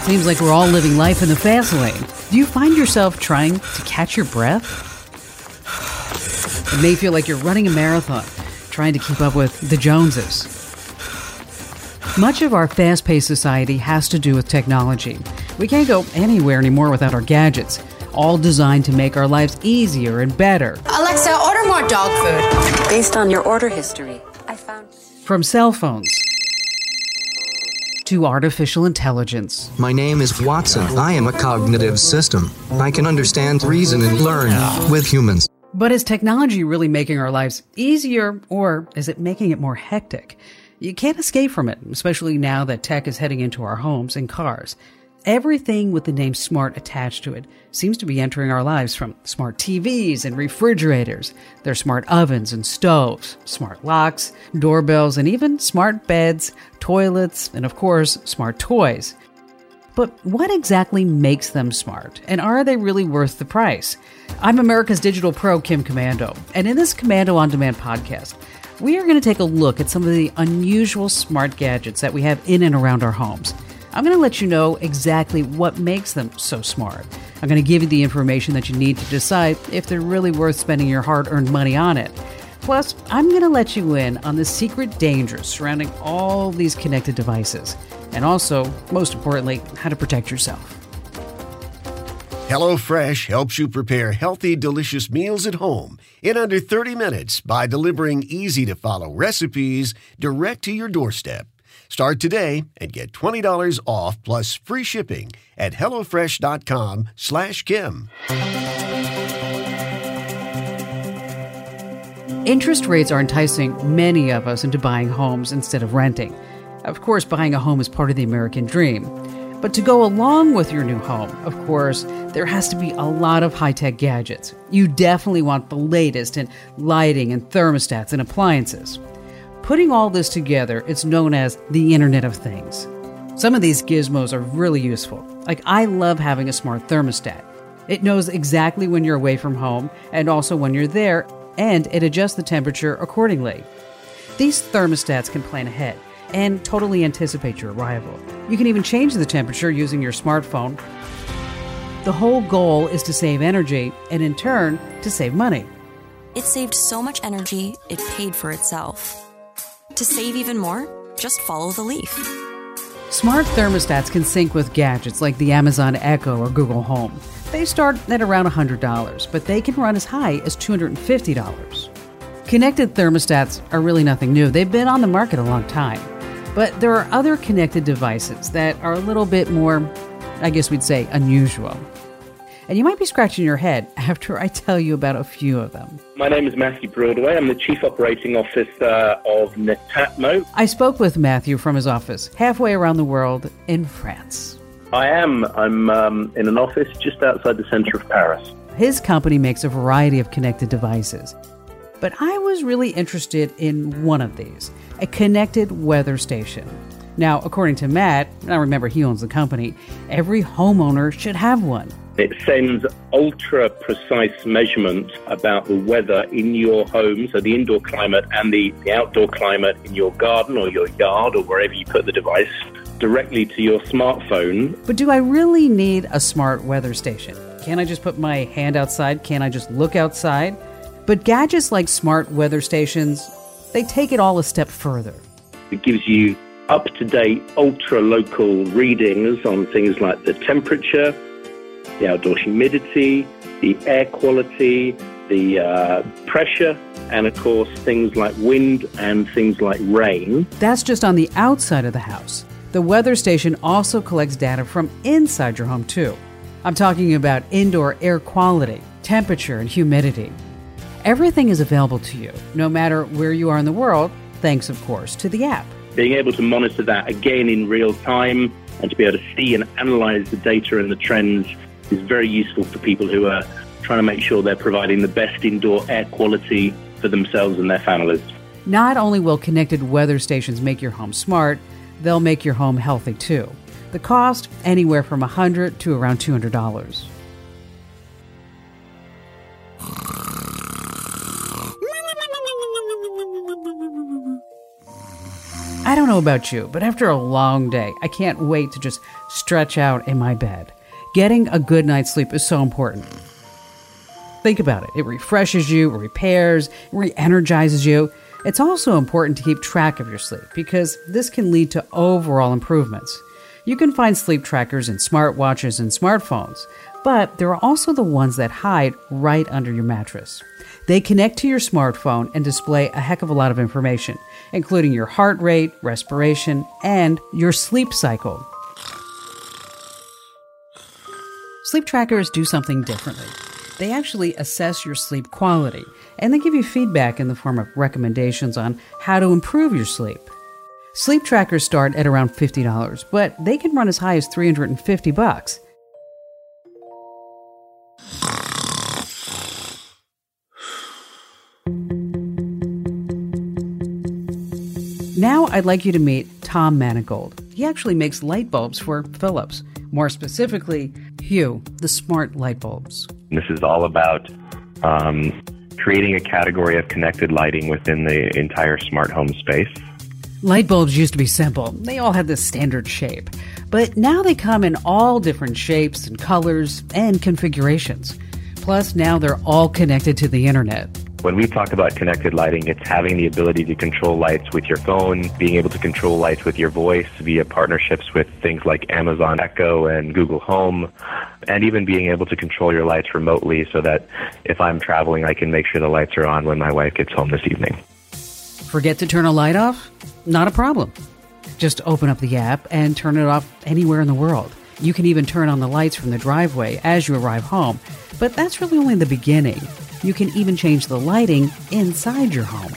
Seems like we're all living life in the fast lane. Do you find yourself trying to catch your breath? It may feel like you're running a marathon, trying to keep up with the Joneses. Much of our fast-paced society has to do with technology. We can't go anywhere anymore without our gadgets, all designed to make our lives easier and better. Alexa, order more dog food. Based on your order history, I found... From cell phones to artificial intelligence. My name is Watson. I am a cognitive system. I can understand, reason, and learn with humans. But is technology really making our lives easier, or is it making it more hectic? You can't escape from it, especially now that tech is heading into our homes and cars. Everything with the name smart attached to it seems to be entering our lives, from smart TVs and refrigerators, their smart ovens and stoves, smart locks, doorbells, and even smart beds, toilets, and of course, smart toys. But what exactly makes them smart? And are they really worth the price? I'm America's Digital Pro, Kim Komando, and in this Komando On Demand podcast, we are going to take a look at some of the unusual smart gadgets that we have in and around our homes. I'm going to let you know exactly what makes them so smart. I'm going to give you the information that you need to decide if they're really worth spending your hard-earned money on it. Plus, I'm going to let you in on the secret dangers surrounding all these connected devices. And also, most importantly, how to protect yourself. HelloFresh helps you prepare healthy, delicious meals at home in under 30 minutes by delivering easy-to-follow recipes direct to your doorstep. Start today and get $20 off plus free shipping at HelloFresh.com/Kim. Interest rates are enticing many of us into buying homes instead of renting. Of course, buying a home is part of the American dream. But to go along with your new home, of course, there has to be a lot of high-tech gadgets. You definitely want the latest in lighting and thermostats and appliances. Putting all this together, it's known as the Internet of Things. Some of these gizmos are really useful. Like, I love having a smart thermostat. It knows exactly when you're away from home and also when you're there, and it adjusts the temperature accordingly. These thermostats can plan ahead and totally anticipate your arrival. You can even change the temperature using your smartphone. The whole goal is to save energy and, in turn, to save money. It saved so much energy, it paid for itself. To save even more, just follow the leaf. Smart thermostats can sync with gadgets like the Amazon Echo or Google Home. They start at around $100, but they can run as high as $250. Connected thermostats are really nothing new. They've been on the market a long time. But there are other connected devices that are a little bit more, I guess we'd say, unusual. And you might be scratching your head after I tell you about a few of them. My name is Matthew Broadway. I'm the Chief Operating Officer of Netatmo. I spoke with Matthew from his office halfway around the world in France. I am. I'm in an office just outside the center of Paris. His company makes a variety of connected devices. But I was really interested in one of these, a connected weather station. Now, according to Matt, now remember he owns the company, every homeowner should have one. It sends ultra-precise measurements about the weather in your home, so the indoor climate and the outdoor climate in your garden or your yard or wherever you put the device, directly to your smartphone. But do I really need a smart weather station? Can't I just put my hand outside? Can't I just look outside? But gadgets like smart weather stations, they take it all a step further. It gives you up-to-date, ultra-local readings on things like the temperature, the outdoor humidity, the air quality, the pressure, and of course things like wind and things like rain. That's just on the outside of the house. The weather station also collects data from inside your home too. I'm talking about indoor air quality, temperature, and humidity. Everything is available to you, no matter where you are in the world, thanks, of course, to the app. Being able to monitor that again in real time and to be able to see and analyze the data and the trends is very useful for people who are trying to make sure they're providing the best indoor air quality for themselves and their families. Not only will connected weather stations make your home smart, they'll make your home healthy too. The cost, anywhere from $100 to around $200. I don't know about you, but after a long day, I can't wait to just stretch out in my bed. Getting a good night's sleep is so important. Think about it. It refreshes you, repairs, re-energizes you. It's also important to keep track of your sleep because this can lead to overall improvements. You can find sleep trackers in smartwatches and smartphones, but there are also the ones that hide right under your mattress. They connect to your smartphone and display a heck of a lot of information, including your heart rate, respiration, and your sleep cycle. Sleep trackers do something differently. They actually assess your sleep quality, and they give you feedback in the form of recommendations on how to improve your sleep. Sleep trackers start at around $50, but they can run as high as $350. Now I'd like you to meet Tom Manigault. He actually makes light bulbs for Philips. More specifically, Hue, the smart light bulbs. This is all about creating a category of connected lighting within the entire smart home space. Light bulbs used to be simple. They all had this standard shape. But now they come in all different shapes and colors and configurations. Plus, now they're all connected to the internet. When we talk about connected lighting, it's having the ability to control lights with your phone, being able to control lights with your voice via partnerships with things like Amazon Echo and Google Home, and even being able to control your lights remotely so that if I'm traveling, I can make sure the lights are on when my wife gets home this evening. Forget to turn a light off? Not a problem. Just open up the app and turn it off anywhere in the world. You can even turn on the lights from the driveway as you arrive home, but that's really only the beginning. You can even change the lighting inside your home.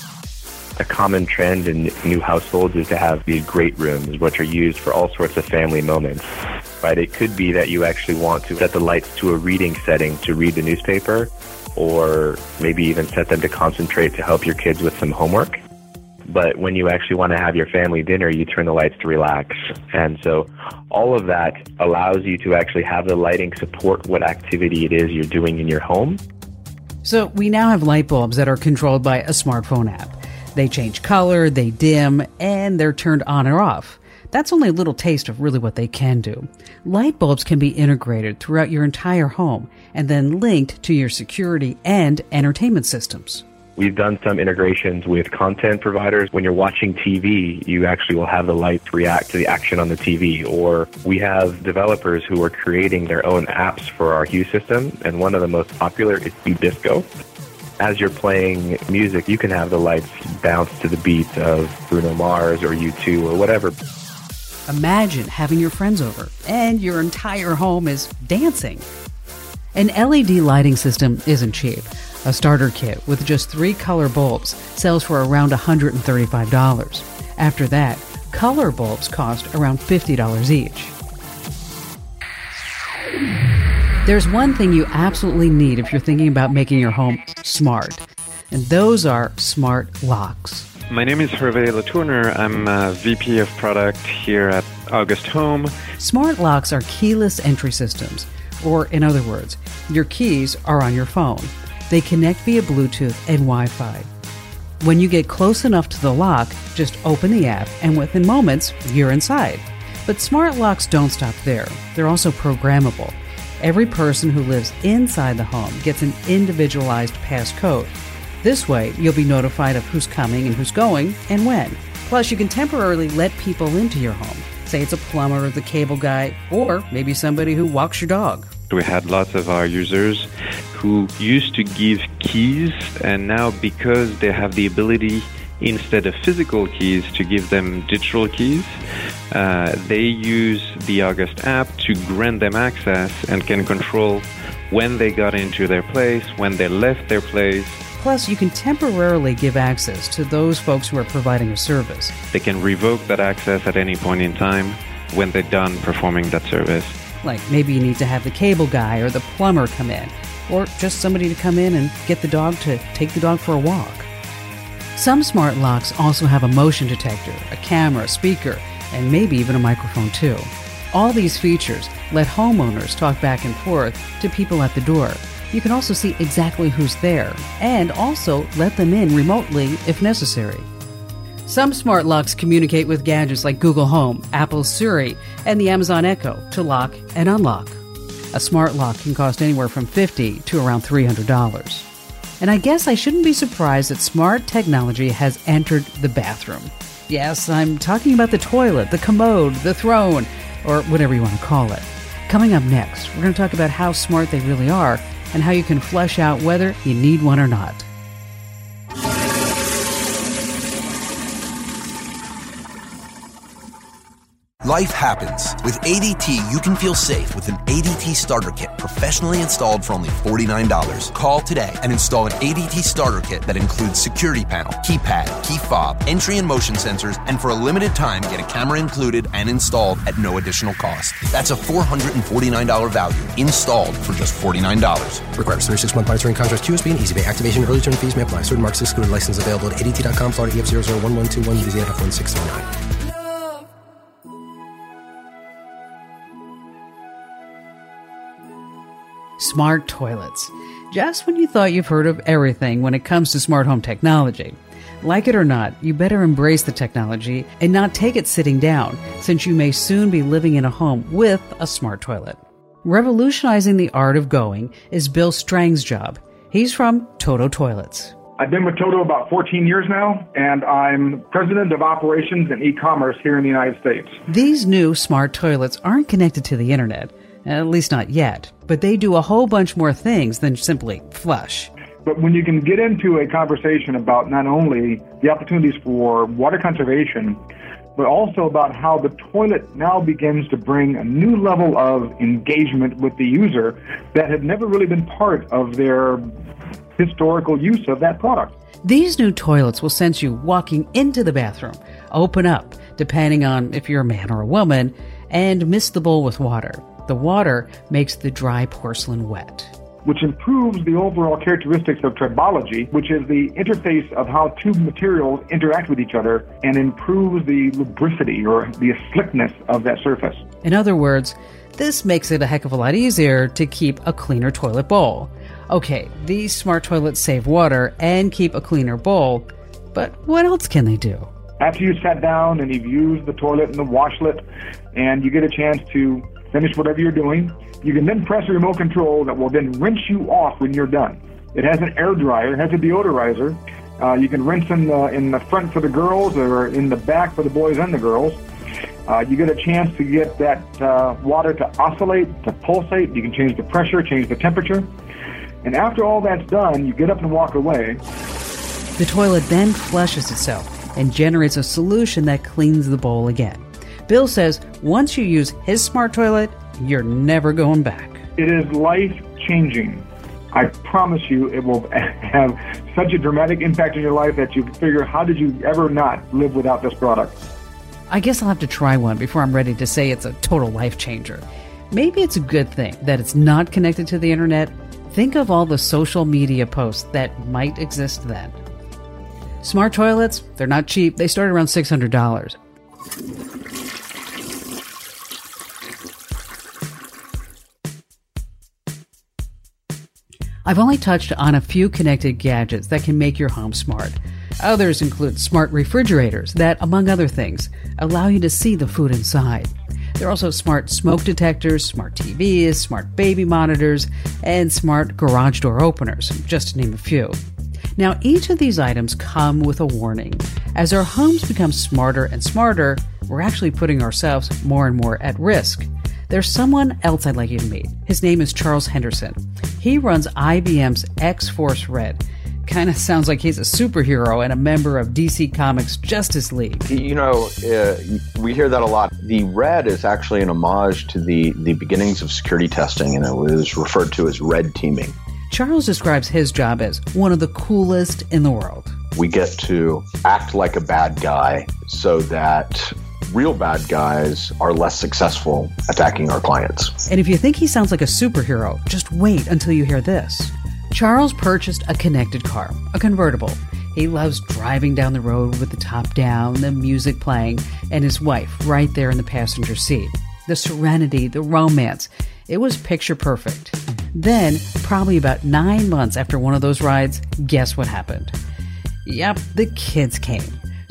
A common trend in new households is to have these great rooms, which are used for all sorts of family moments. Right? It could be that you actually want to set the lights to a reading setting to read the newspaper, or maybe even set them to concentrate to help your kids with some homework. But when you actually want to have your family dinner, you turn the lights to relax. And so all of that allows you to actually have the lighting support what activity it is you're doing in your home. So we now have light bulbs that are controlled by a smartphone app. They change color, they dim, and they're turned on or off. That's only a little taste of really what they can do. Light bulbs can be integrated throughout your entire home and then linked to your security and entertainment systems. We've done some integrations with content providers. When you're watching TV, you actually will have the lights react to the action on the TV. Or we have developers who are creating their own apps for our Hue system, and one of the most popular is Hue Disco. As you're playing music, you can have the lights bounce to the beat of Bruno Mars or U2 or whatever. Imagine having your friends over and your entire home is dancing. An LED lighting system isn't cheap. A starter kit with just 3 color bulbs sells for around $135. After that, color bulbs cost around $50 each. There's one thing you absolutely need if you're thinking about making your home smart, and those are smart locks. My name is Hervé Latourner. I'm VP of Product here at August Home. Smart locks are keyless entry systems, or in other words, your keys are on your phone. They connect via Bluetooth and Wi-Fi. When you get close enough to the lock, just open the app and within moments, you're inside. But smart locks don't stop there. They're also programmable. Every person who lives inside the home gets an individualized passcode. This way, you'll be notified of who's coming and who's going and when. Plus, you can temporarily let people into your home. Say it's a plumber or the cable guy, or maybe somebody who walks your dog. We had lots of our users who used to give keys, and now because they have the ability, instead of physical keys, to give them digital keys, they use the August app to grant them access and can control when they got into their place, when they left their place. Plus, you can temporarily give access to those folks who are providing a service. They can revoke that access at any point in time when they're done performing that service. Like maybe you need to have the cable guy or the plumber come in, or just somebody to come in and get the dog to take the dog for a walk. Some smart locks also have a motion detector, a camera, speaker, and maybe even a microphone too. All these features let homeowners talk back and forth to people at the door. You can also see exactly who's there and also let them in remotely if necessary. Some smart locks communicate with gadgets like Google Home, Apple's Siri, and the Amazon Echo to lock and unlock. A smart lock can cost anywhere from $50 to around $300. And I guess I shouldn't be surprised that smart technology has entered the bathroom. Yes, I'm talking about the toilet, the commode, the throne, or whatever you want to call it. Coming up next, we're going to talk about how smart they really are and how you can flesh out whether you need one or not. Life happens. With ADT, you can feel safe with an ADT starter kit professionally installed for only $49. Call today and install an ADT starter kit that includes security panel, keypad, key fob, entry and motion sensors, and for a limited time, get a camera included and installed at no additional cost. That's a $449 value installed for just $49. Requires 36-month monitoring contract, QSB, and Easy Pay activation. Early term fees may apply. Certain marks excluded. License available at ADT.com, Florida EF001121, Louisiana F1609. Smart toilets. Just when you thought you've heard of everything when it comes to smart home technology. Like it or not, you better embrace the technology and not take it sitting down, since you may soon be living in a home with a smart toilet. Revolutionizing the art of going is Bill Strang's job. He's from Toto Toilets. I've been with Toto about 14 years now, and I'm president of operations and e-commerce here in the United States. These new smart toilets aren't connected to the internet. At least not yet. But they do a whole bunch more things than simply flush. But when you can get into a conversation about not only the opportunities for water conservation, but also about how the toilet now begins to bring a new level of engagement with the user that had never really been part of their historical use of that product. These new toilets will sense you walking into the bathroom, open up, depending on if you're a man or a woman, and mist the bowl with water. The water makes the dry porcelain wet, which improves the overall characteristics of tribology, which is the interface of how two materials interact with each other, and improves the lubricity or the slickness of that surface. In other words, this makes it a heck of a lot easier to keep a cleaner toilet bowl. Okay, these smart toilets save water and keep a cleaner bowl, but what else can they do? After you sat down and you've used the toilet and the washlet, and you get a chance to finish whatever you're doing, you can then press a remote control that will then rinse you off when you're done. It has an air dryer, it has a deodorizer. You can rinse in the front for the girls or in the back for the boys and the girls. You get a chance to get that water to oscillate, to pulsate. You can change the pressure, change the temperature. And after all that's done, you get up and walk away. The toilet then flushes itself and generates a solution that cleans the bowl again. Bill says once you use his smart toilet, you're never going back. It is life-changing. I promise you it will have such a dramatic impact on your life that you figure, how did you ever not live without this product? I guess I'll have to try one before I'm ready to say it's a total life changer. Maybe it's a good thing that it's not connected to the internet. Think of all the social media posts that might exist then. Smart toilets, they're not cheap. They start around $600. I've only touched on a few connected gadgets that can make your home smart. Others include smart refrigerators that, among other things, allow you to see the food inside. There are also smart smoke detectors, smart TVs, smart baby monitors, and smart garage door openers, just to name a few. Now, each of these items come with a warning. As our homes become smarter and smarter, we're actually putting ourselves more and more at risk. There's someone else I'd like you to meet. His name is Charles Henderson. He runs IBM's X-Force Red. Kind of sounds like he's a superhero and a member of DC Comics' Justice League. You know, we hear that a lot. The Red is actually an homage to the beginnings of security testing, and it was referred to as red teaming. Charles describes his job as one of the coolest in the world. We get to act like a bad guy so that real bad guys are less successful attacking our clients. And if you think he sounds like a superhero, just wait until you hear this. Charles purchased a connected car, a convertible. He loves driving down the road with the top down, the music playing, and his wife right there in the passenger seat. The serenity, the romance, it was picture perfect. Then, probably about 9 months after one of those rides, guess what happened? Yep, the kids came.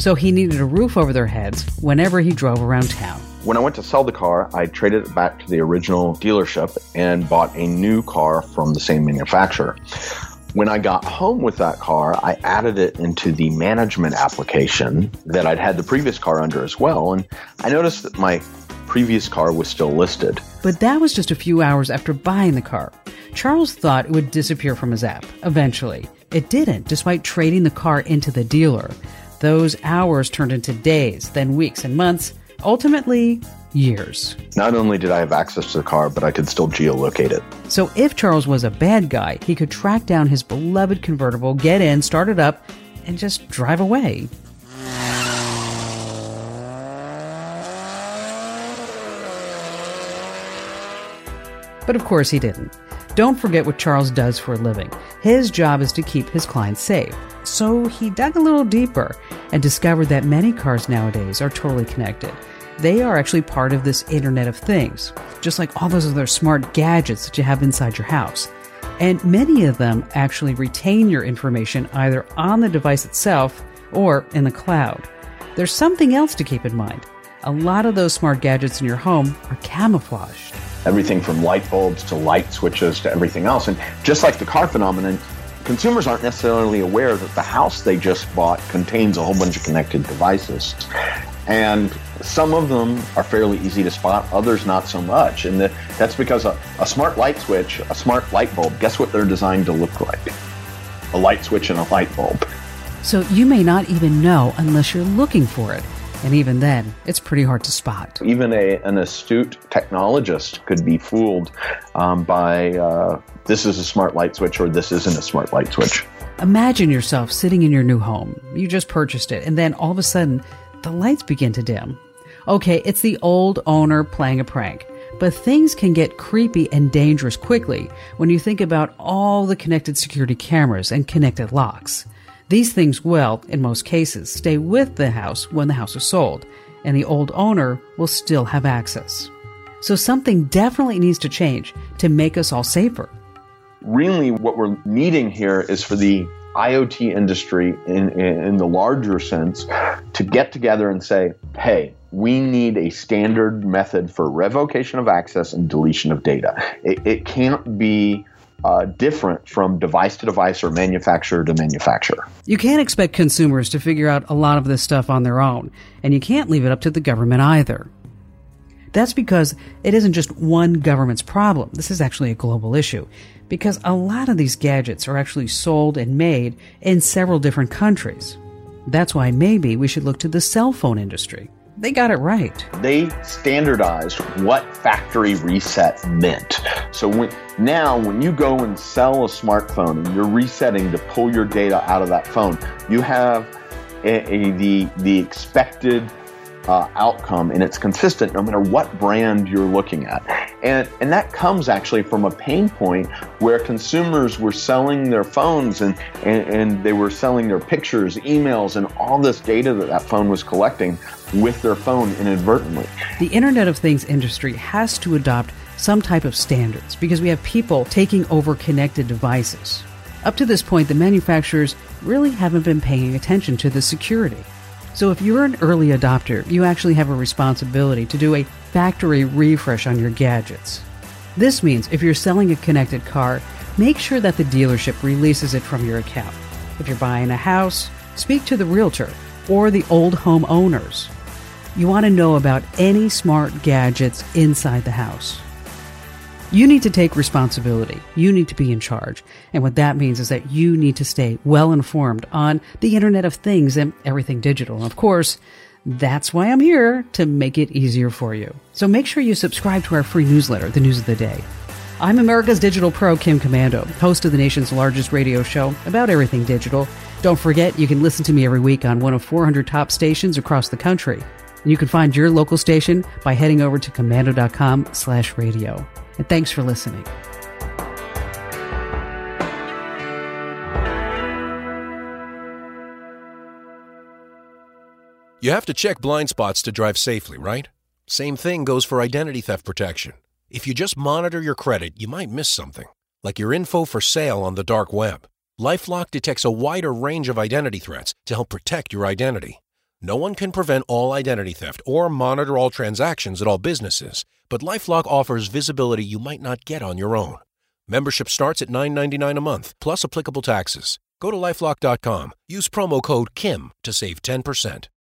so he needed a roof over their heads whenever he drove around town. When I went to sell the car, I traded it back to the original dealership and bought a new car from the same manufacturer. When I got home with that car, I added it into the management application that I'd had the previous car under as well, and I noticed that my previous car was still listed. But that was just a few hours after buying the car. Charles thought it would disappear from his app eventually. It didn't, despite trading the car into the dealer. Those hours turned into days, then weeks and months, ultimately years. Not only did I have access to the car, but I could still geolocate it. So if Charles was a bad guy, he could track down his beloved convertible, get in, start it up, and just drive away. But of course he didn't. Don't forget what Charles does for a living. His job is to keep his clients safe. So he dug a little deeper and discovered that many cars nowadays are totally connected. They are actually part of this Internet of Things, just like all those other smart gadgets that you have inside your house. And many of them actually retain your information either on the device itself or in the cloud. There's something else to keep in mind. A lot of those smart gadgets in your home are camouflaged. Everything from light bulbs to light switches to everything else. And just like the car phenomenon, consumers aren't necessarily aware that the house they just bought contains a whole bunch of connected devices. And some of them are fairly easy to spot, others not so much. And that's because a smart light switch, a smart light bulb, guess what they're designed to look like? A light switch and a light bulb. So you may not even know unless you're looking for it. And even then, it's pretty hard to spot. Even an astute technologist could be fooled by this is a smart light switch or this isn't a smart light switch. Imagine yourself sitting in your new home. You just purchased it, and then all of a sudden, the lights begin to dim. Okay, it's the old owner playing a prank. But things can get creepy and dangerous quickly when you think about all the connected security cameras and connected locks. These things will, in most cases, stay with the house when the house is sold, and the old owner will still have access. So something definitely needs to change to make us all safer. Really, what we're needing here is for the IoT industry, in the larger sense, to get together and say, hey, we need a standard method for revocation of access and deletion of data. It can't be different from device to device or manufacturer to manufacturer. You can't expect consumers to figure out a lot of this stuff on their own, and you can't leave it up to the government either. That's because it isn't just one government's problem. This is actually a global issue, because a lot of these gadgets are actually sold and made in several different countries. That's why maybe we should look to the cell phone industry. They got it right. They standardized what factory reset meant. So when you go and sell a smartphone and you're resetting to pull your data out of that phone, you have the expected outcome, and it's consistent no matter what brand you're looking at. And that comes actually from a pain point where consumers were selling their phones and they were selling their pictures, emails, and all this data that phone was collecting with their phone inadvertently. The Internet of Things industry has to adopt some type of standards because we have people taking over connected devices. Up to this point, the manufacturers really haven't been paying attention to the security. So if you're an early adopter, you actually have a responsibility to do a factory refresh on your gadgets. This means if you're selling a connected car, make sure that the dealership releases it from your account. If you're buying a house, speak to the realtor or the old home owners. You want to know about any smart gadgets inside the house. You need to take responsibility. You need to be in charge. And what that means is that you need to stay well informed on the Internet of Things and everything digital. And of course, that's why I'm here, to make it easier for you. So make sure you subscribe to our free newsletter, The News of the Day. I'm America's Digital Pro, Kim Komando, host of the nation's largest radio show about everything digital. Don't forget, you can listen to me every week on one of 400 top stations across the country. And you can find your local station by heading over to komando.com/radio. And thanks for listening. You have to check blind spots to drive safely, right? Same thing goes for identity theft protection. If you just monitor your credit, you might miss something, like your info for sale on the dark web. LifeLock detects a wider range of identity threats to help protect your identity. No one can prevent all identity theft or monitor all transactions at all businesses, but LifeLock offers visibility you might not get on your own. Membership starts at $9.99 a month, plus applicable taxes. Go to LifeLock.com. Use promo code KIM to save 10%.